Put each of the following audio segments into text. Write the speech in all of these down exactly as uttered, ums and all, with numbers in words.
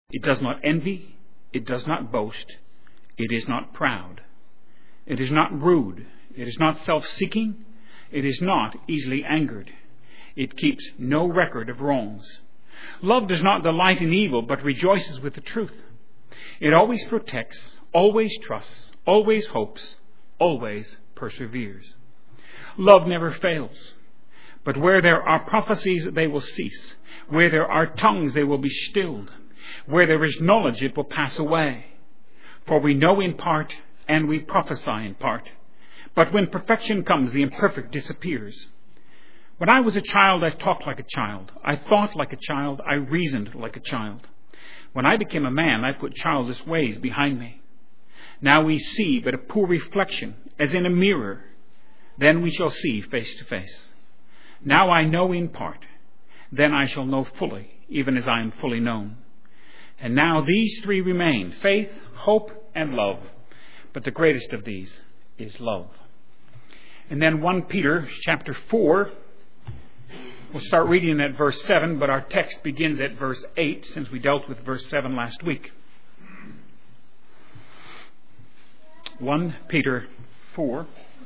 It does not envy. It does not boast. It is not proud. It is not rude. It is not self-seeking. It is not easily angered. It keeps no record of wrongs. Love does not delight in evil, but rejoices with the truth. It always protects, always trusts, always hopes, always perseveres. Love never fails. But where there are prophecies, they will cease. Where there are tongues, they will be stilled. Where there is knowledge, it will pass away. For we know in part, and we prophesy in part. But when perfection comes, the imperfect disappears. When I was a child, I talked like a child. I thought like a child. I reasoned like a child. When I became a man, I put childish ways behind me. Now we see but a poor reflection, as in a mirror. Then we shall see face to face. Now I know in part. Then I shall know fully, even as I am fully known. And now these three remain: faith, hope, and love. But the greatest of these is love. And then First Peter chapter four. We'll start reading at verse seven, but our text begins at verse eight, since we dealt with verse seven last week. First Peter four.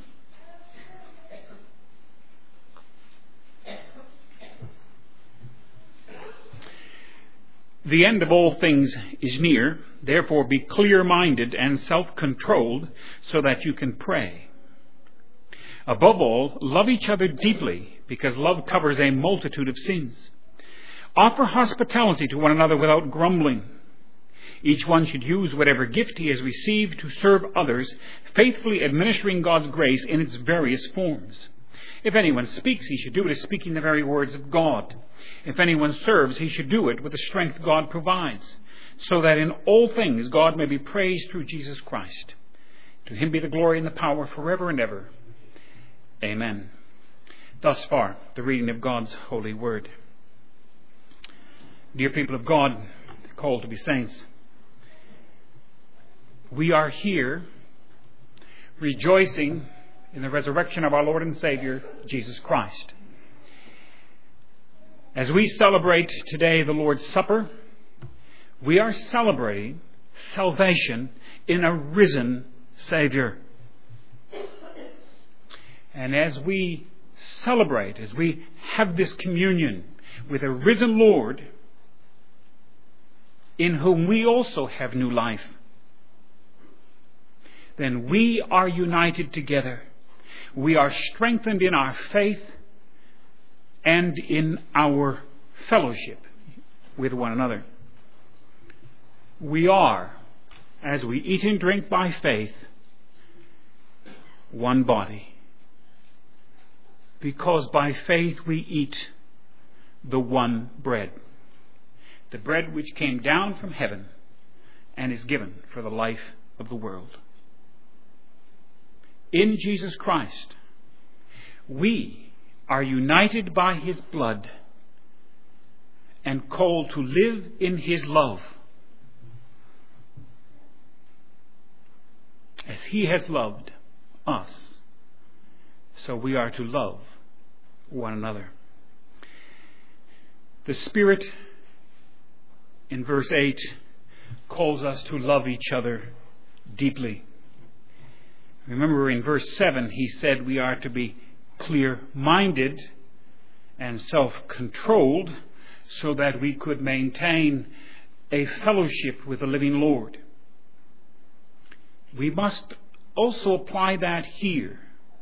The end of all things is near. Therefore be clear-minded and self-controlled so that you can pray. Above all, love each other deeply, because love covers a multitude of sins. Offer hospitality to one another without grumbling. Each one should use whatever gift he has received to serve others, faithfully administering God's grace in its various forms. If anyone speaks, he should do it as speaking the very words of God. If anyone serves, he should do it with the strength God provides, so that in all things God may be praised through Jesus Christ. To him be the glory and the power forever and ever. Amen. Thus far, the reading of God's holy word. Dear people of God, called to be saints, we are here rejoicing in the resurrection of our Lord and Savior, Jesus Christ. As we celebrate today the Lord's Supper, we are celebrating salvation in a risen Savior. And as we celebrate, as we have this communion with a risen Lord, in whom we also have new life, then we are united together. We are strengthened in our faith and in our fellowship with one another. We are, as we eat and drink by faith, one body. Because by faith we eat the one bread. The bread which came down from heaven and is given for the life of the world. In Jesus Christ, we are united by his blood and called to live in his love. As he has loved us, so we are to love one another. The Spirit, in verse eight, calls us to love each other deeply. Remember, in verse seven, he said we are to be clear-minded and self-controlled so that we could maintain a fellowship with the living Lord. We must also apply that here.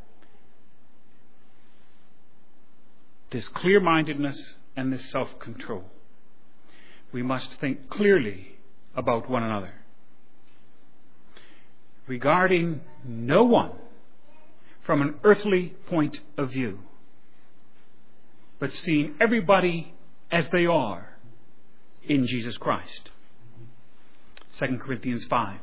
This clear-mindedness and this self-control. We must think clearly about one another, regarding no one from an earthly point of view, but seeing everybody as they are in Jesus Christ. Second Corinthians five.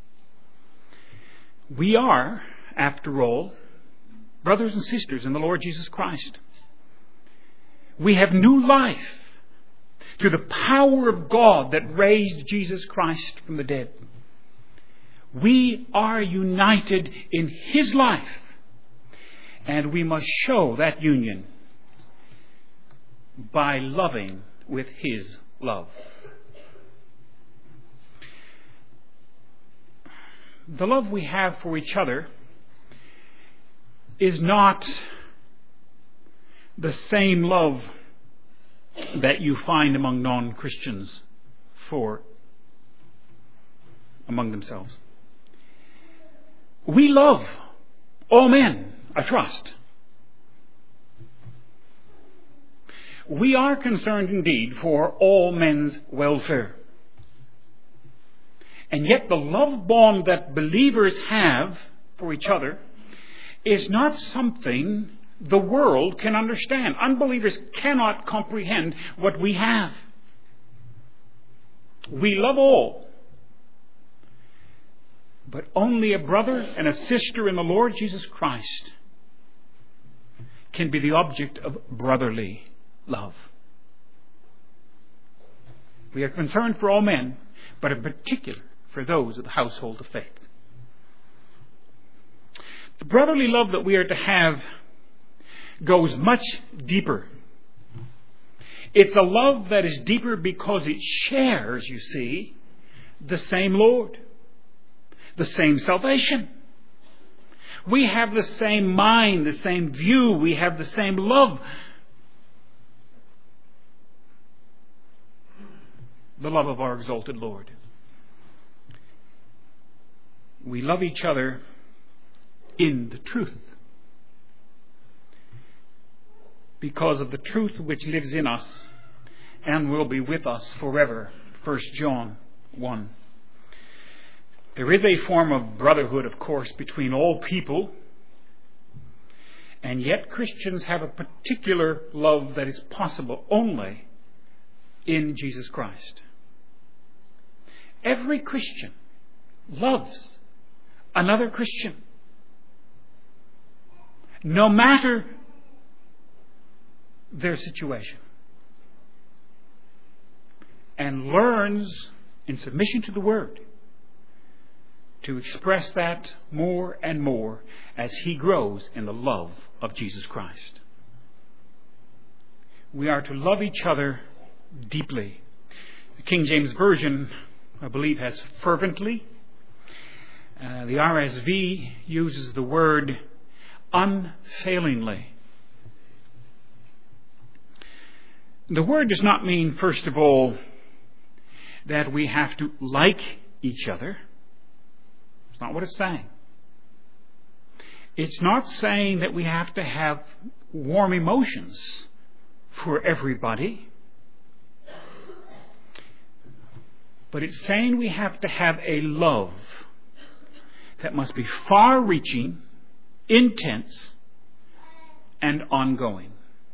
We are, after all, brothers and sisters in the Lord Jesus Christ. We have new life through the power of God that raised Jesus Christ from the dead. We are united in his life, and we must show that union by loving with his love. the love we have for each other is not the same love that you find among non-Christians for among themselves. We love all men, I trust. We are concerned indeed for all men's welfare. And yet the love bond that believers have for each other is not something the world can understand. Unbelievers cannot comprehend what we have. We love all. But only a brother and a sister in the Lord Jesus Christ can be the object of brotherly love. We are concerned for all men, but in particular for those of the household of faith. The brotherly love that we are to have goes much deeper. It's a love that is deeper because it shares, you see, the same Lord, the same salvation. We have the same mind, the same view, we have the same love. The love of our exalted Lord. We love each other in the truth, because of the truth which lives in us and will be with us forever. First John one. There is a form of brotherhood, of course, between all people, and yet Christians have a particular love that is possible only in Jesus Christ. Every Christian loves another Christian, no matter their situation, and learns in submission to the Word to express that more and more as he grows in the love of Jesus Christ. We are to love each other deeply. The King James Version, I believe, has fervently. Uh, the R S V uses the word unfailingly. The word does not mean, first of all, that we have to like each other. It's not what it's saying. It's not saying that we have to have warm emotions for everybody. But it's saying we have to have a love that must be far-reaching, intense, and ongoing.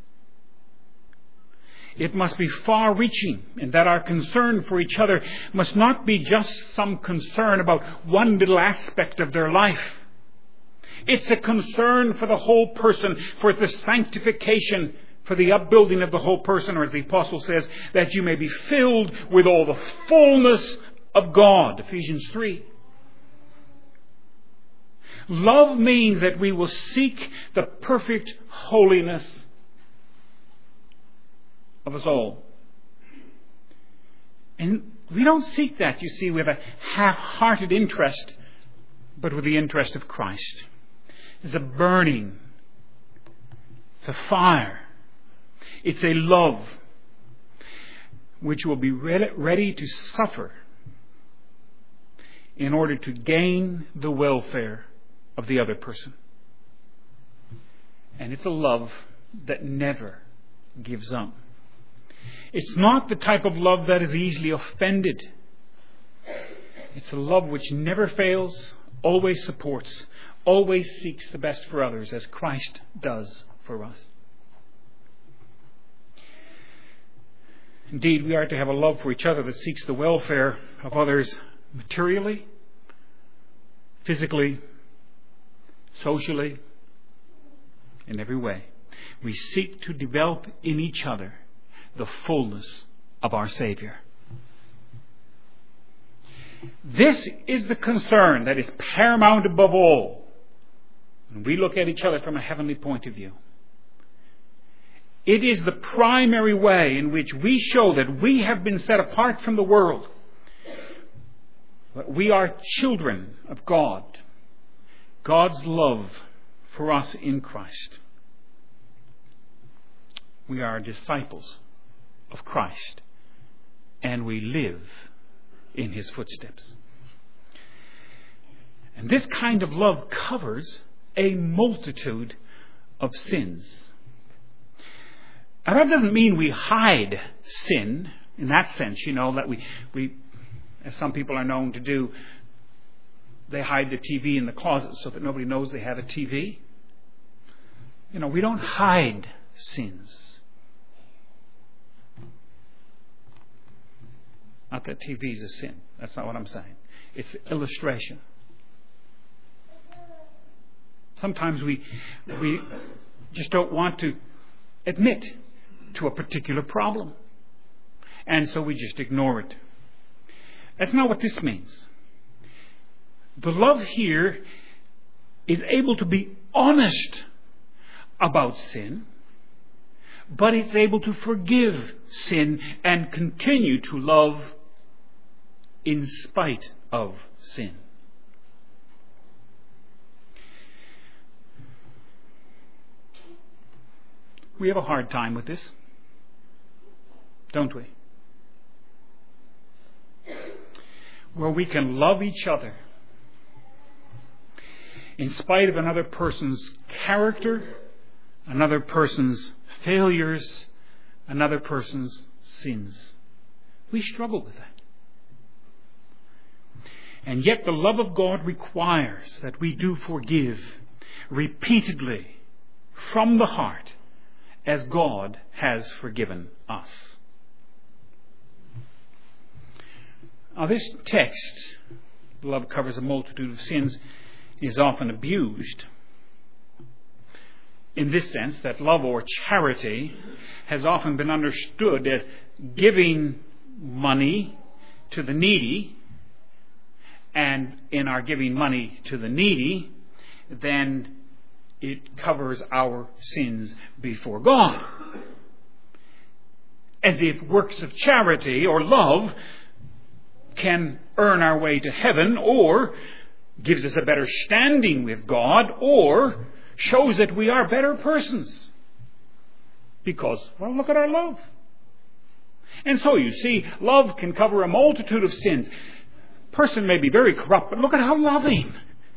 It must be far-reaching, in that our concern for each other must not be just some concern about one little aspect of their life. It's a concern for the whole person, for the sanctification, for the upbuilding of the whole person, or as the Apostle says, that you may be filled with all the fullness of God. Ephesians three. Love means that we will seek the perfect holiness of us all. And we don't seek that, you see, with a half-hearted interest, but with the interest of Christ. It's a burning, it's a fire, it's a love which will be ready to suffer in order to gain the welfare of the other person. And it's a love that never gives up. It's not the type of love that is easily offended. It's a love which never fails, always supports, always seeks the best for others, as Christ does for us. Indeed, we are to have a love for each other that seeks the welfare of others materially, physically, socially, in every way. We seek to develop in each other the fullness of our Savior. This is the concern that is paramount above all when we look at each other from a heavenly point of view. It is the primary way in which we show that we have been set apart from the world. But we are children of God. God's love for us in Christ. We are disciples of Christ, and we live in His footsteps. And this kind of love covers a multitude of sins. Now that doesn't mean we hide sin in that sense, you know, that we, we, as some people are known to do, they hide the T V in the closet so that nobody knows they have a T V. You know, we don't hide sins. Not that T V is a sin. That's not what I'm saying. It's an illustration. Sometimes we we just don't want to admit to a particular problem. And so we just ignore it. That's not what this means. The love here is able to be honest about sin, but it's able to forgive sin and continue to love in spite of sin. We have a hard time with this, don't we? Where we can love each other in spite of another person's character, another person's failures, another person's sins. We struggle with that. And yet the love of God requires that we do forgive repeatedly from the heart as God has forgiven us. Now this text, love covers a multitude of sins, is often abused in this sense that love or charity has often been understood as giving money to the needy, and in our giving money to the needy, then it covers our sins before God. As if works of charity or love can earn our way to heaven, or gives us a better standing with God, or shows that we are better persons. Because, well, look at our love. And so you see, love can cover a multitude of sins. Person may be very corrupt, but look at how loving.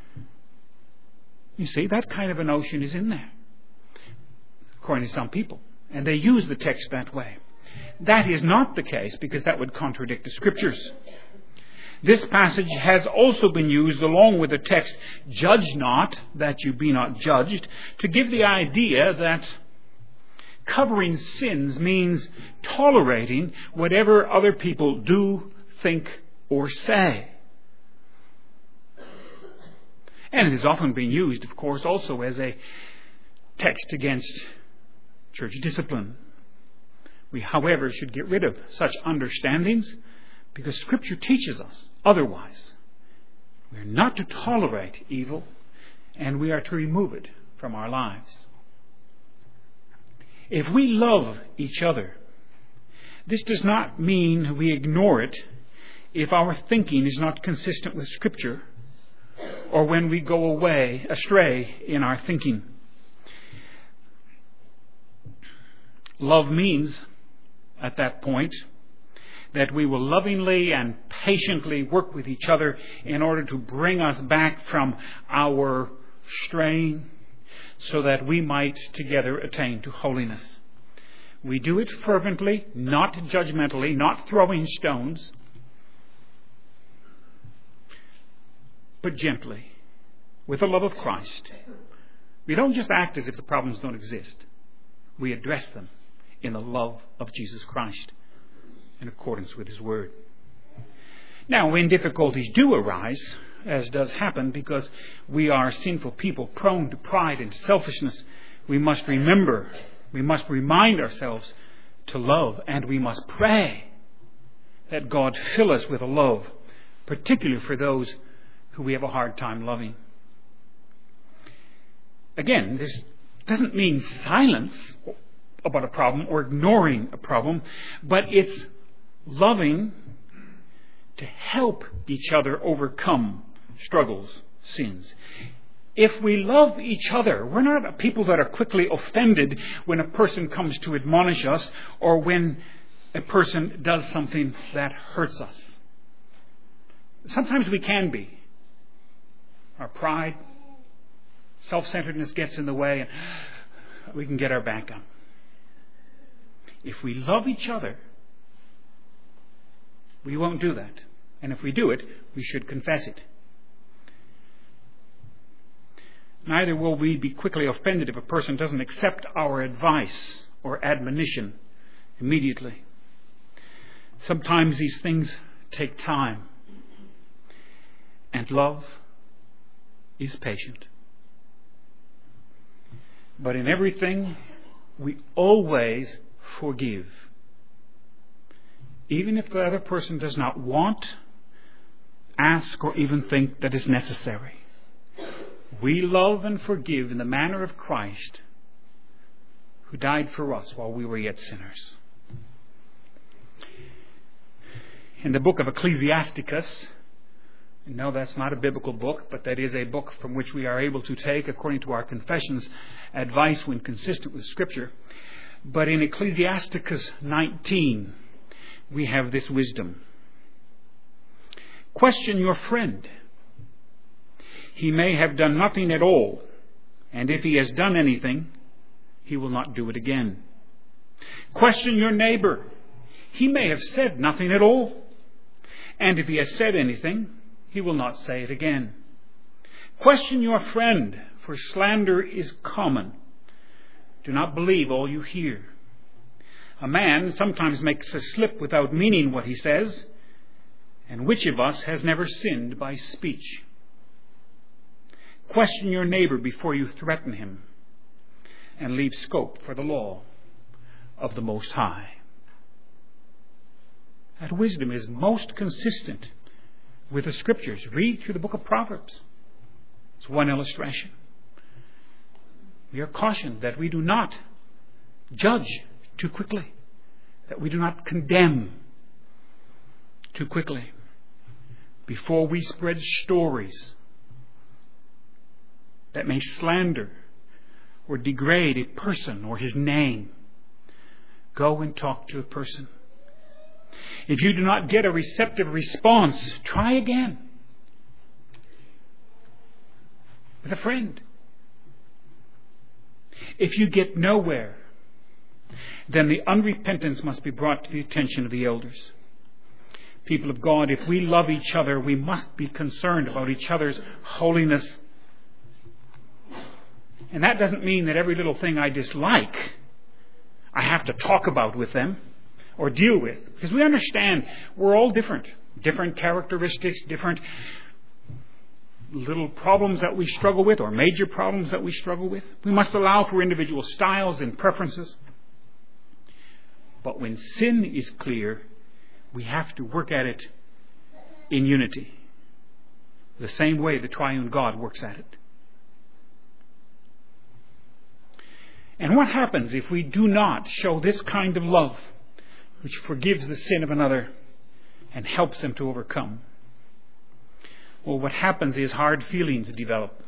You see, that kind of a notion is in there, according to some people. And they use the text that way. That is not the case, because that would contradict the Scriptures. This passage has also been used along with the text, "Judge not, that you be not judged," to give the idea that covering sins means tolerating whatever other people do, think, or say. And it has often been used, of course, also as a text against church discipline. We, however, should get rid of such understandings, because Scripture teaches us otherwise. We are not to tolerate evil, and we are to remove it from our lives. If we love each other, this does not mean we ignore it if our thinking is not consistent with Scripture, or when we go away astray in our thinking. Love means, at that point, that we will lovingly and patiently work with each other in order to bring us back from our straying, so that we might together attain to holiness. We do it fervently, not judgmentally, not throwing stones, but gently, with the love of Christ. We don't just act as if the problems don't exist. We address them in the love of Jesus Christ, in accordance with His Word. Now, when difficulties do arise, as does happen because we are sinful people prone to pride and selfishness, we must remember, we must remind ourselves to love, and we must pray that God fill us with a love, particularly for those who we have a hard time loving. Again, this doesn't mean silence about a problem or ignoring a problem, but it's loving to help each other overcome struggles, sins. If we love each other, we're not people that are quickly offended when a person comes to admonish us or when a person does something that hurts us. Sometimes we can be. Our pride, self-centeredness gets in the way and we can get our back up. If we love each other, we won't do that. And if we do it, we should confess it. Neither will we be quickly offended if a person doesn't accept our advice or admonition immediately. Sometimes these things take time. And love is patient. But in everything, we always forgive. Even if the other person does not want, ask, or even think that is necessary. We love and forgive in the manner of Christ, who died for us while we were yet sinners. In the book of Ecclesiasticus, no, that's not a biblical book, but that is a book from which we are able to take, according to our confessions, advice when consistent with Scripture. But in Ecclesiasticus nineteen, we have this wisdom. Question your friend. He may have done nothing at all, and if he has done anything, he will not do it again. Question your neighbor. He may have said nothing at all, and if he has said anything, he will not say it again. Question your friend, for slander is common. Do not believe all you hear. A man sometimes makes a slip without meaning what he says, and which of us has never sinned by speech? Question your neighbor before you threaten him, and leave scope for the law of the Most High. That wisdom is most consistent with the Scriptures. Read through the book of Proverbs. It's one illustration. We are cautioned that we do not judge too quickly, that we do not condemn too quickly. Before we spread stories that may slander or degrade a person or his name, go and talk to a person. If you do not get a receptive response, try again with a friend. If you get nowhere, then the unrepentance must be brought to the attention of the elders. People of God, if we love each other, we must be concerned about each other's holiness. And that doesn't mean that every little thing I dislike, I have to talk about with them or deal with. Because we understand we're all different. Different characteristics, different little problems that we struggle with, or major problems that we struggle with. We must allow for individual styles and preferences. But when sin is clear, we have to work at it in unity, the same way the triune God works at it. And what happens if we do not show this kind of love, which forgives the sin of another and helps them to overcome? Well, what happens is hard feelings develop.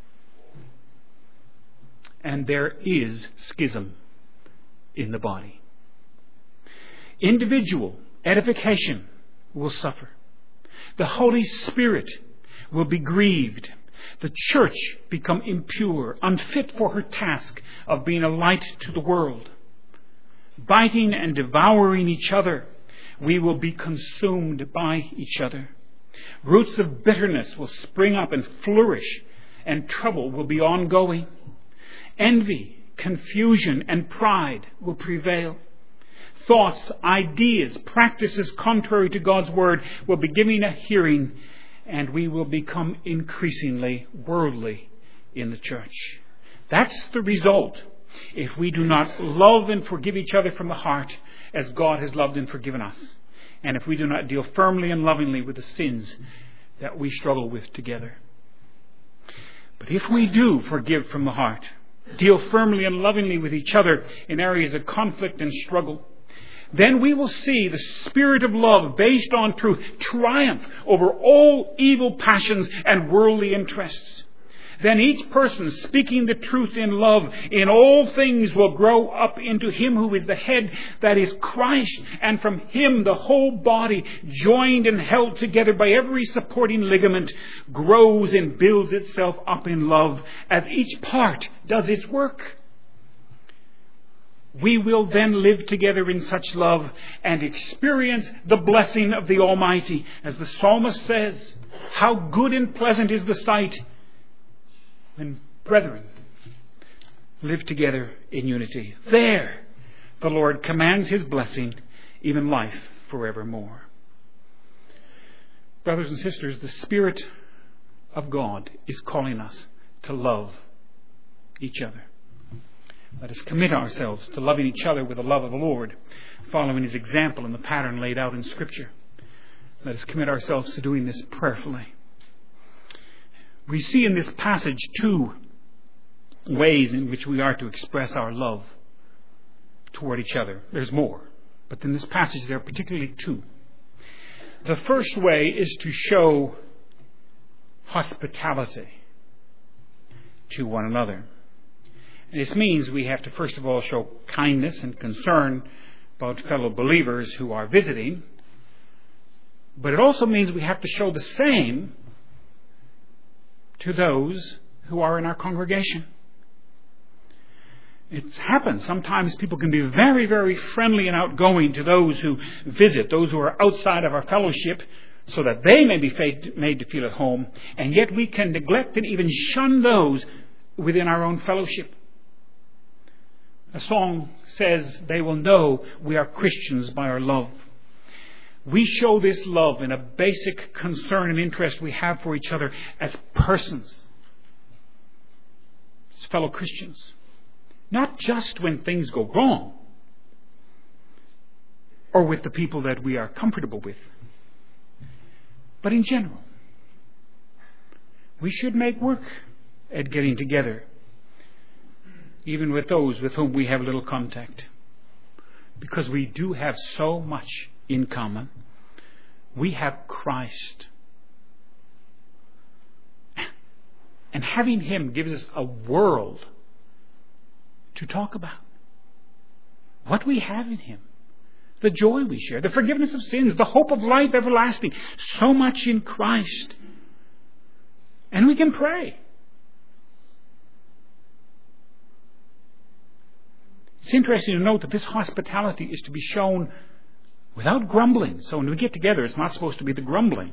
And there is schism in the body. Individual edification will suffer. The Holy Spirit will be grieved. The church become impure, unfit for her task of being a light to the world. Biting and devouring each other, we will be consumed by each other. Roots of bitterness will spring up and flourish, and trouble will be ongoing. Envy, confusion, and pride will prevail. Thoughts, ideas, practices contrary to God's word will be given a hearing, and we will become increasingly worldly in the church. That's the result if we do not love and forgive each other from the heart as God has loved and forgiven us, and if we do not deal firmly and lovingly with the sins that we struggle with together. But if we do forgive from the heart, deal firmly and lovingly with each other in areas of conflict and struggle, then we will see the spirit of love based on truth triumph over all evil passions and worldly interests. Then each person speaking the truth in love in all things will grow up into Him who is the head, that is Christ, and from Him the whole body, joined and held together by every supporting ligament, grows and builds itself up in love as each part does its work. We will then live together in such love and experience the blessing of the Almighty. As the psalmist says, how good and pleasant is the sight when brethren live together in unity. There the Lord commands His blessing, even life forevermore. Brothers and sisters, the Spirit of God is calling us to love each other. Let us commit ourselves to loving each other with the love of the Lord, following His example and the pattern laid out in Scripture. Let us commit ourselves to doing this prayerfully. We see in this passage two ways in which we are to express our love toward each other. There's more, but in this passage there are particularly two. The first way is to show hospitality to one another. This means we have to first of all show kindness and concern about fellow believers who are visiting. But it also means we have to show the same to those who are in our congregation. It happens. Sometimes people can be very, very friendly and outgoing to those who visit, those who are outside of our fellowship, so that they may be made to feel at home. And yet we can neglect and even shun those within our own fellowship. A song says, they will know we are Christians by our love. We show this love in a basic concern and interest we have for each other as persons, as fellow Christians. Not just when things go wrong or with the people that we are comfortable with, but in general. We should make work at getting together, even with those with whom we have little contact, because we do have so much in common. We have Christ. And having Him gives us a world to talk about. What we have in Him. The joy we share. The forgiveness of sins. The hope of life everlasting. So much in Christ. And we can pray. It's interesting to note that this hospitality is to be shown without grumbling. So when we get together, it's not supposed to be the grumbling.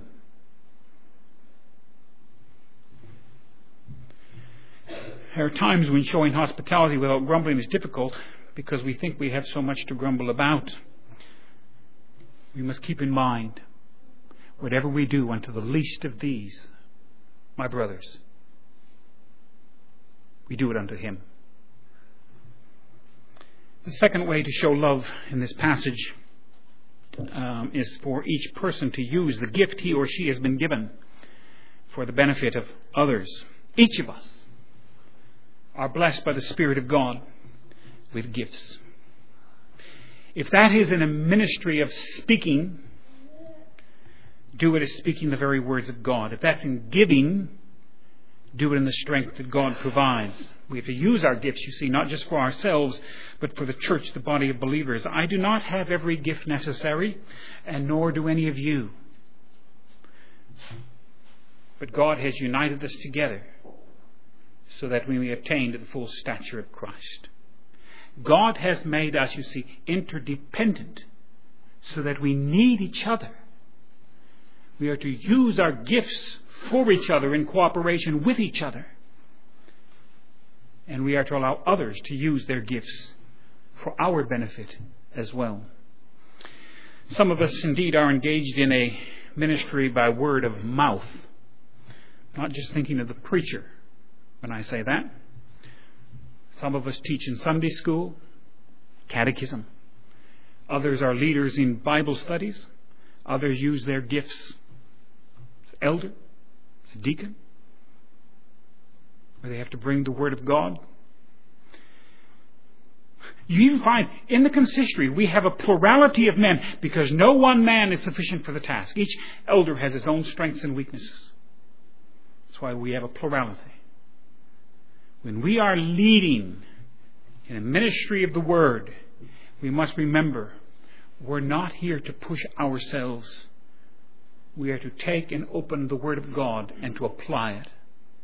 There are times when showing hospitality without grumbling is difficult because we think we have so much to grumble about. We must keep in mind, whatever we do unto the least of these, my brothers, we do it unto Him. The second way to show love in this passage um, is for each person to use the gift he or she has been given for the benefit of others. Each of us are blessed by the Spirit of God with gifts. If that is in a ministry of speaking, do it as speaking the very words of God. If that's in giving, do it in the strength that God provides. We have to use our gifts, you see, not just for ourselves, but for the church, the body of believers. I do not have every gift necessary, and nor do any of you. But God has united us together so that we may attain to the full stature of Christ. God has made us, you see, interdependent so that we need each other. We are to use our gifts for each other in cooperation with each other. And we are to allow others to use their gifts for our benefit as well. Some of us indeed are engaged in a ministry by word of mouth. Not just thinking of the preacher when I say that. Some of us teach in Sunday school, catechism. Others are leaders in Bible studies. Others use their gifts as elder, as deacon, where they have to bring the Word of God. You even find in the consistory we have a plurality of men because no one man is sufficient for the task. Each elder has his own strengths and weaknesses. That's why we have a plurality. When we are leading in a ministry of the Word, we must remember we're not here to push ourselves. We are to take and open the Word of God and to apply it.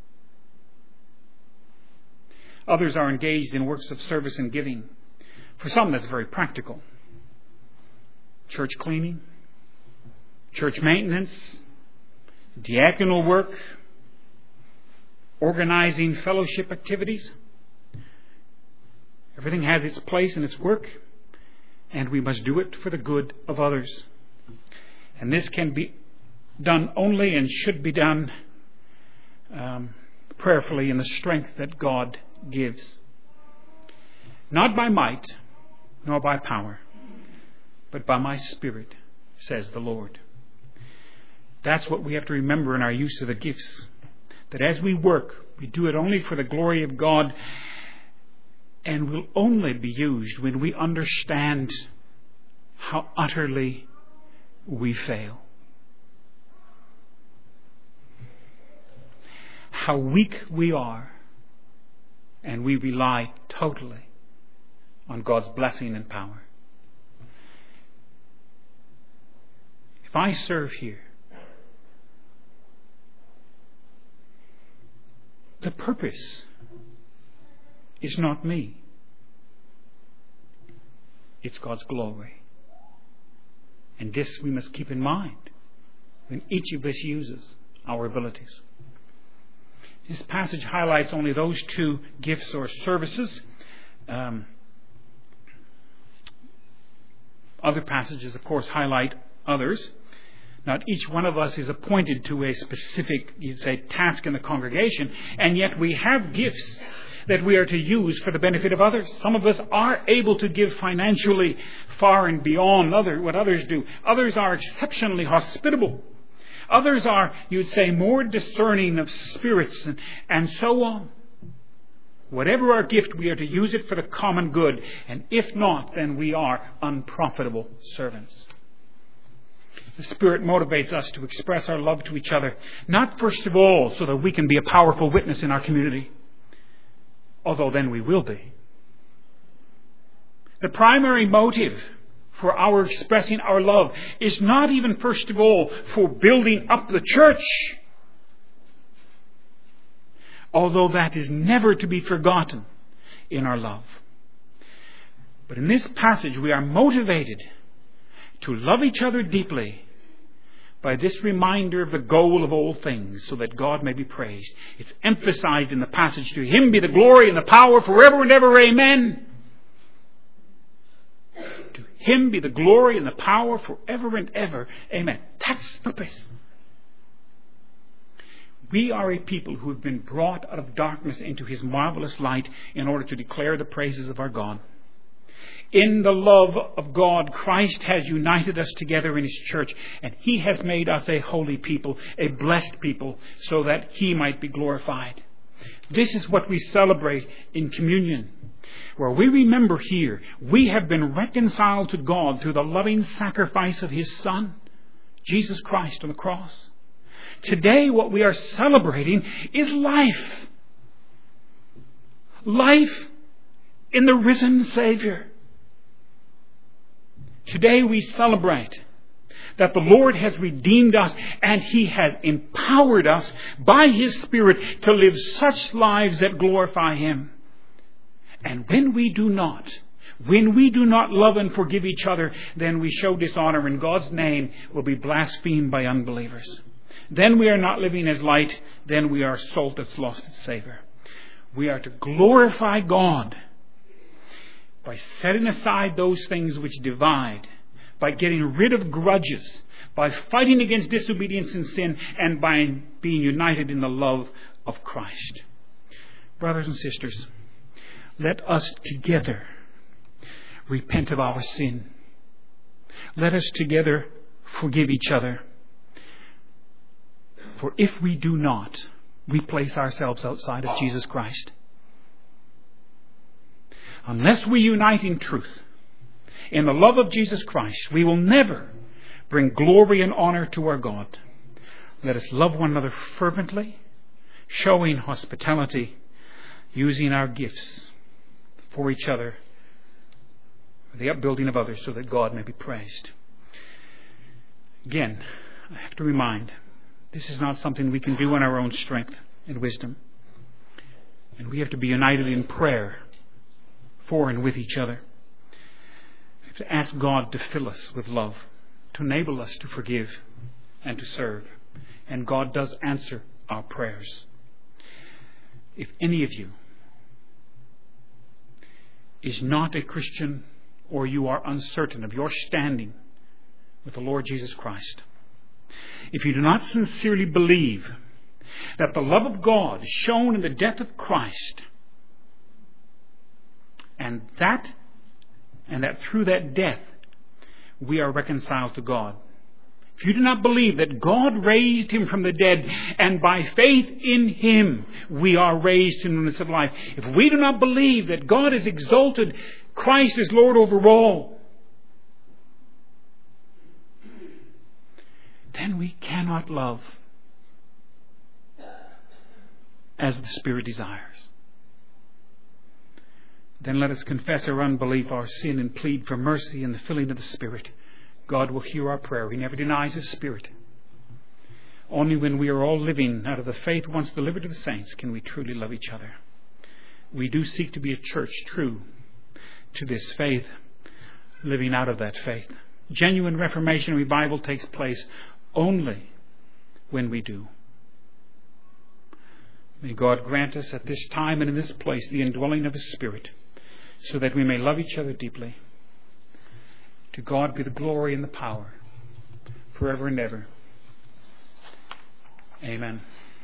Others are engaged in works of service and giving. For some, that's very practical. Church cleaning, church maintenance, diaconal work, organizing fellowship activities. Everything has its place and its work, and we must do it for the good of others. And this can be done only and should be done um, prayerfully in the strength that God gives. Not by might, nor by power, but by my Spirit, says the Lord. That's what we have to remember in our use of the gifts. That as we work, we do it only for the glory of God, and will only be used when we understand how utterly we fail. How weak we are, and we rely totally on God's blessing and power. If I serve here, the purpose is not me. It's God's glory. And this we must keep in mind when each of us uses our abilities. This passage highlights only those two gifts or services. Um, other passages, of course, highlight others. Not each one of us is appointed to a specific, you'd say, task in the congregation, and yet we have gifts that we are to use for the benefit of others. Some of us are able to give financially far and beyond other, what others do. Others are exceptionally hospitable. Others are, you'd say, more discerning of spirits and, and so on. Whatever our gift, we are to use it for the common good. And if not, then we are unprofitable servants. The Spirit motivates us to express our love to each other, not first of all so that we can be a powerful witness in our community, although then we will be. The primary motive for our expressing our love is not even first of all for building up the church, although that is never to be forgotten in our love. But in this passage we are motivated to love each other deeply by this reminder of the goal of all things, so that God may be praised. It's emphasized in the passage, to Him be the glory and the power forever and ever, amen. To Him be the glory and the power forever and ever, amen. That's the purpose. We are a people who have been brought out of darkness into His marvelous light in order to declare the praises of our God. In the love of God, Christ has united us together in His church, and He has made us a holy people, a blessed people, so that He might be glorified. This is what we celebrate in communion, where we remember here we have been reconciled to God through the loving sacrifice of His Son, Jesus Christ, on the cross. Today what we are celebrating is life. Life in the risen Savior. Today we celebrate that the Lord has redeemed us and He has empowered us by His Spirit to live such lives that glorify Him. And when we do not, when we do not love and forgive each other, then we show dishonor, and God's name will be blasphemed by unbelievers. Then we are not living as light, then we are salt that's lost its savor. We are to glorify God by setting aside those things which divide, by getting rid of grudges, by fighting against disobedience and sin, and by being united in the love of Christ. Brothers and sisters, let us together repent of our sin. Let us together forgive each other. For if we do not, we place ourselves outside of Jesus Christ. Unless we unite in truth, in the love of Jesus Christ, we will never bring glory and honor to our God. Let us love one another fervently, showing hospitality, using our gifts for each other, for the upbuilding of others, so that God may be praised. Again, I have to remind, this is not something we can do in our own strength and wisdom. And we have to be united in prayer for and with each other. We have to ask God to fill us with love, to enable us to forgive and to serve. And God does answer our prayers. If any of you is not a Christian, or you are uncertain of your standing with the Lord Jesus Christ, if you do not sincerely believe that the love of God is shown in the death of Christ, and that and that through that death we are reconciled to God, if you do not believe that God raised him from the dead, and by faith in him we are raised to newness of life, if we do not believe that God has exalted Christ as Lord over all, then we cannot love as the Spirit desires. Then let us confess our unbelief, our sin, and plead for mercy and the filling of the Spirit. God will hear our prayer. He never denies His Spirit. Only when we are all living out of the faith once delivered to the saints can we truly love each other. We do seek to be a church true to this faith, living out of that faith. Genuine Reformation and revival takes place only when we do. May God grant us at this time and in this place the indwelling of His Spirit, so that we may love each other deeply. To God be the glory and the power forever and ever. Amen.